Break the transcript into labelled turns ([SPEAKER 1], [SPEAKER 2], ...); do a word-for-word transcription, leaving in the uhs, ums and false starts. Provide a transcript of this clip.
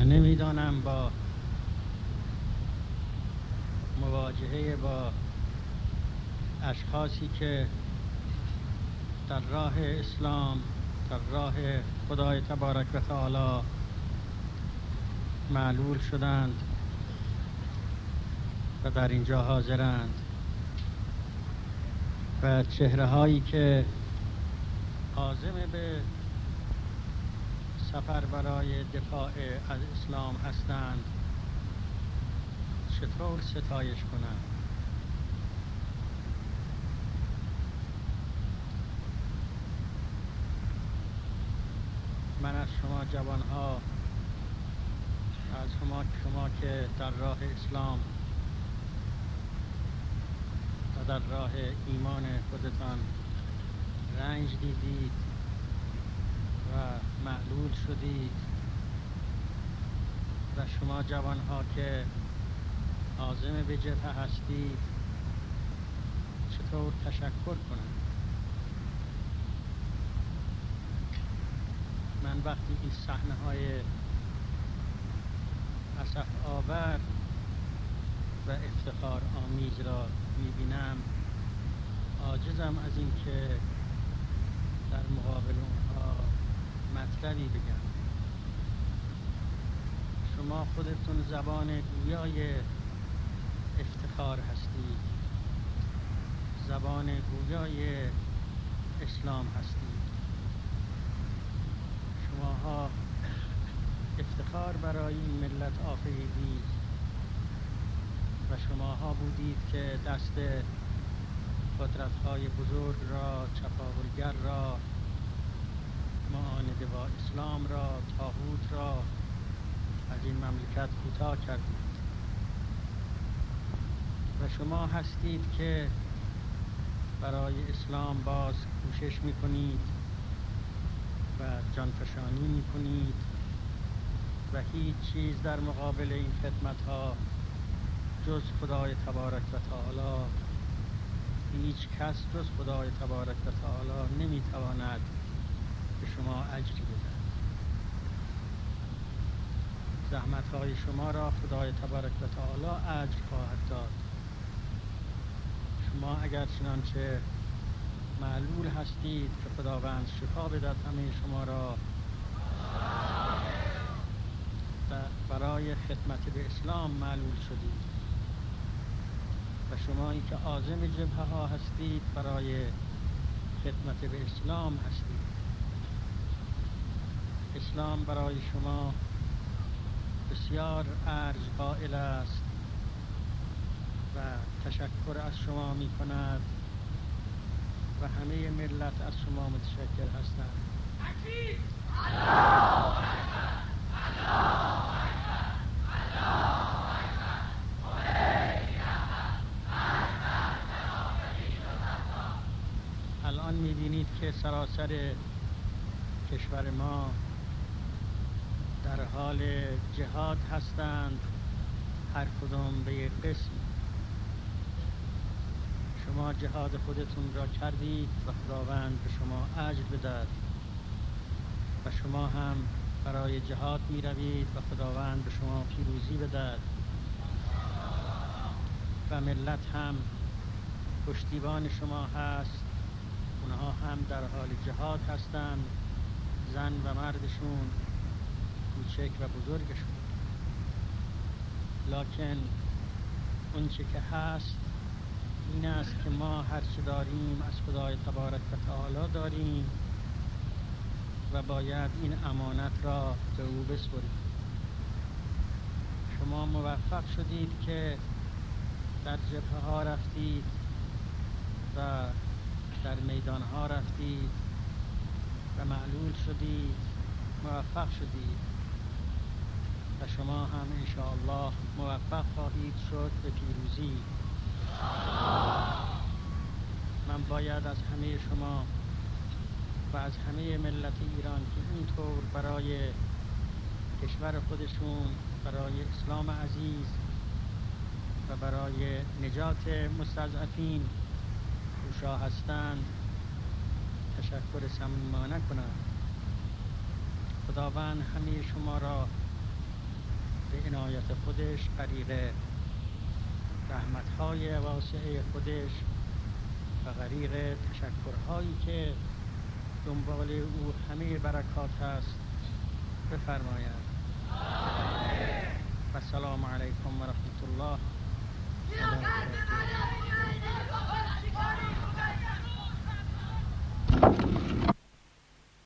[SPEAKER 1] و نمیدانم با مواجهه با اشخاصی که در راه اسلام، در راه خدای تبارک و تعالی معلول شدند و در اینجا حاضرند و چهره هایی که عازم به سفر برای دفاع از اسلام هستند چطور ستایش کنند؟ من از شما جوانها، از شما شما که در راه اسلام و در راه ایمان خودتان رنج دیدید و معلول شدید و شما جوانها که عازم به جبهه هستید چطور تشکر کنم؟ من وقتی این صحنه های اسف آور و افتخار آمیز را میبینم عاجزم از این که در مقابل اونها مطلبی بگم. شما خودتون زبان گویای افتخار هستید، زبان گویای اسلام هستید. شماها افتخار برای این ملت آفریدید و شماها بودید که دست قدرت‌های بزرگ را، چپاولگر را، معانده با اسلام را، طاغوت را از این مملکت کوتاه کردید و شما هستید که برای اسلام باز کوشش میکنید و جانفشانی میکنید و هیچ چیز در مقابل این خدمت ها جز خدای تبارک و تعالی، هیچ کس جز خدای تبارک و تعالی نمیتواند به شما اجری بدهد. زحمت های شما را خدای تبارک و تعالی اجر خواهد داد. شما اگر چنانچه معلول هستید که خداوند شفا بدهد همه شما را برای خدمت به اسلام معلول شدید و شما این که عازم جبهه ها هستید برای خدمت به اسلام هستید. اسلام برای شما بسیار ارج قائل است و تشکر از شما می کند و همه ملت از شما متشکر هستند. الان می بینید که سراسر کشور ما در حال جهاد هستند، هر کدام به یک قسم. شما جهاد خودتون را کردید و خداوند به شما اجر بدهد و شما هم برای جهاد می روید و خداوند به شما پیروزی بدهد و ملت هم پشتیبان شما هست. اونها هم در حال جهاد هستند، زن و مردشون، کوچک و بزرگشون. لکن اون چه که هست این است که ما هر چه داریم از خدای تبارک و تعالی داریم و باید این امانت را به او بسپاریم. شما موفق شدید که در جبهه ها رفتید و در میدان ها رفتید و معلول شدید، موفق شدید و شما هم انشاءالله موفق خواهید شد به پیروزی. من باید از همه شما و از همه ملت ایران که اینطور برای کشور خودشون، برای اسلام عزیز و برای نجات مستضعفین کوشا هستند تشکر صمیمانه کنم. خداوند همه شما را به عنایت خودش غریق رحمت‌های واسعه خودش و غریق تشکرهایی که دنبال او همه برکات هست بفرماید. و سلام علیکم و رحمت الله و برکاته.